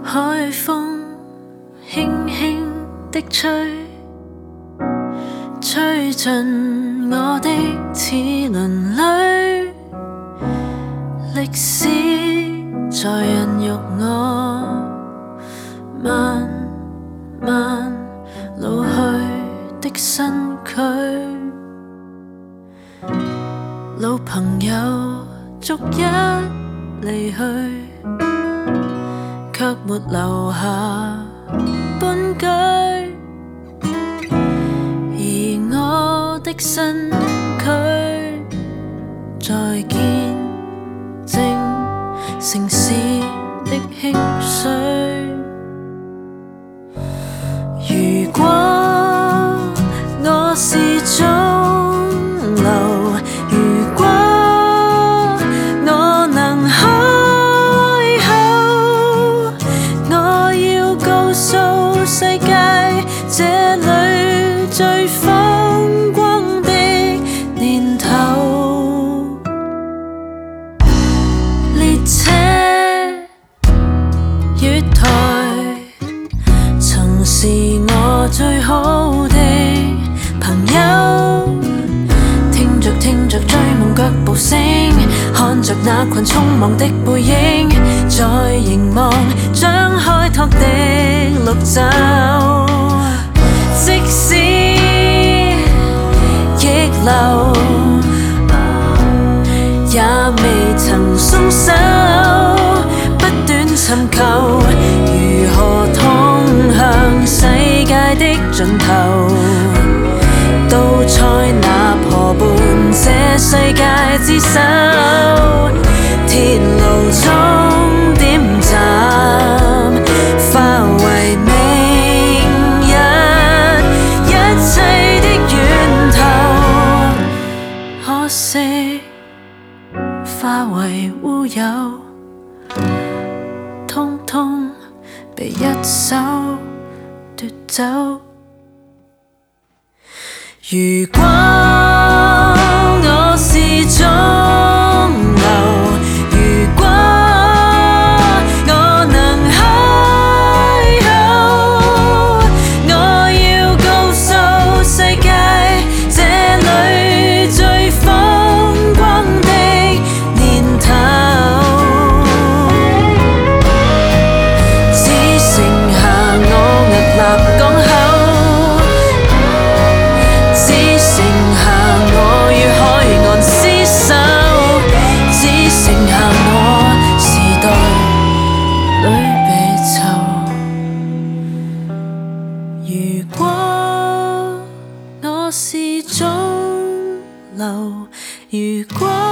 海風輕輕的吹，吹進我的齒輪裏，歷史在孕育我，慢慢老去的身軀。老朋友逐一離去，卻沒留下半句，而我的身軀在見證城市的興衰。如果我是腫瘤，如果我能開口，我要告訴世界，這裏最風光的年頭。列車月台曾是我最好的朋友，聽着追夢腳步聲，看着那群匆忙的背影，在凝望將開拓的綠洲。即使逆流，也未曾鬆手，不斷尋求如何通向世界的盡頭。到塞那婆伴這世界之手，鐵路終點站化為明日一切的源頭，可惜化為烏有，通通被一手奪走。如果我是腫瘤，如果我能開口，我要告訴世界，這裏最風光的年頭。只剩下我屹立港口，如果我是腫瘤，如果